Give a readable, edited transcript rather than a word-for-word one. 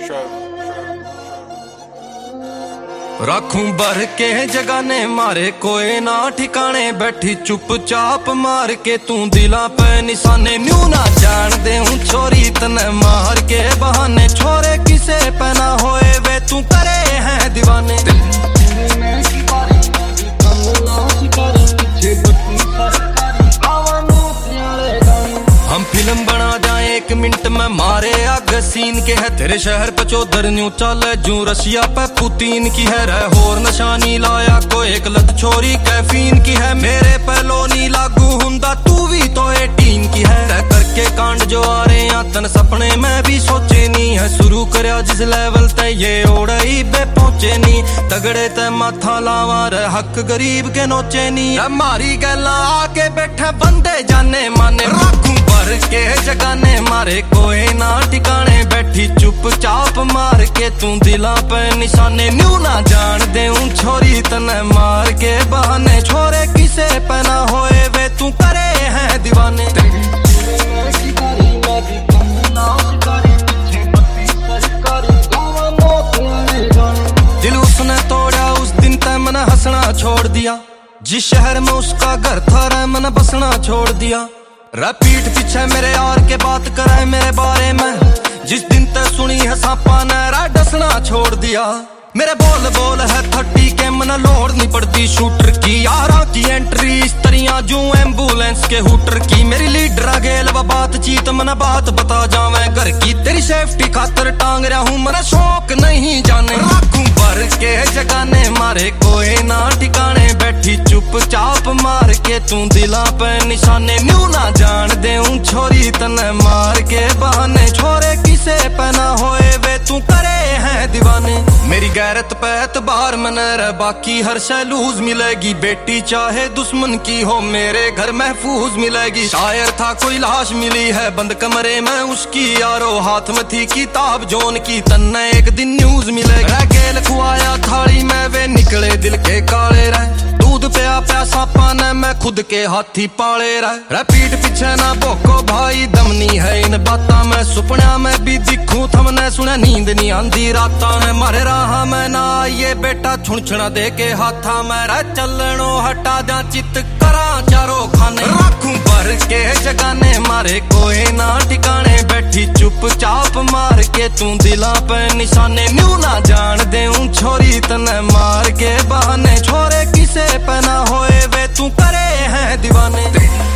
रखूं भर के जगाने मारे कोई ना ठिकाने, बैठी चुपचाप मार के तू दिला पे निशाने। न्यू ना जान दे हूँ छोरी तने मार के बहाने, छोरे किसे पहना होए वे तू करे हैं दीवाने। हम फिल्म बना जाए 1 मिनट में मारे आग सीन के है, तेरे शहर पे चौधर न्यू चल जू रशिया पे पुतीन की है। रह होर नशानी लाया को एक लत छोरी कैफीन की है, मेरे पहलो नी लागू हुंदा तू भी तो 18 की है। तय करके कांड जो आ रहे हैं तन सपने में भी सोचे नी है, शुरू करया जिस लेवल ते ये ओड़ई बे पहुंचे नी। तगड़े ते माथा लावा रे हक गरीब के नोचे नी, हमारी गैला आके बैठे बंदे जाने माने। रखूं भर के जगाने मारे कोई ना ठिकाने, बैठी चुपचाप मार के तू दिला पे निशाने। न्यू ना जान दे हूँ छोरी तने मार के बहाने, छोरे किसे पहना होए वे तू करे हैं दीवाने। दिल उसने तोड़ा उस दिन तय मैंने हंसना छोड़ दिया, जिस शहर में उसका घर था रे मैंने बसना छोड़ दिया। पीठ पीछे मेरे यार के बात करे मेरे बारे में, जिस दिन तक सुनी है सांपा ने डसना छोड़ दिया। मेरे बोल बोल है 30 के मन लोड नहीं पड़ती शूटर की, यारा की एंट्री इस तरिया जो एम्बुलेंस के हुटर की। मेरी लीडर गेल व बातचीत मन बात बता जावे घर की, तेरी सेफ्टी खातर टांग रहा हूँ मन शौक नहीं जाने। रखूं भर के जगाने मारे कोई ना ठिकाने, बैठी चुपचाप मार के तू दिला पे निशाने। न्यू ना जान दे हूँ छोरी तने मार के बहाने, छोरे किसे पहना होए वे तू करे हैं दीवाने। मेरी गैरत पे एतबार में न रह, बाकी हर शय लूज मिलेगी, बेटी चाहे दुश्मन की हो मेरे घर महफूज मिलेगी। शायर था कोई लाश मिली है बंद कमरे में उसकी, यारो हाथ में थी किताब जोन की, तन्ने एक दिन न्यूज मिलेगी। गेल खुआया थाली में वे निकले दिल के काले रह, दूध पिया प्यासा पाने में खुद के हाथी पाले रह। पीठ पीछे ना भोको भाई दमनी है इन बाता में, सुपना में भी दिखूं थमने सुने नींद नहीं आंदी राता में। मारे राह में ना ये बेटा छुणछुणा दे के हाथा में, रह चलनो हटा जा चित करा चारों खाने। रखूं भर के जगाने मारे कोई ना ठिकाने, बैठी चुपचाप मार के तू दिला पे निशाने। न्यू ना जान दे हूँ छोरी तने मार के बहाने, छोरे किसे पहना होए वे तू करे हैं दीवाने।